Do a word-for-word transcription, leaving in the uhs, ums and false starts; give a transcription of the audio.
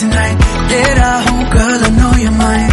tonight. Get out home, girl, I know you're mine.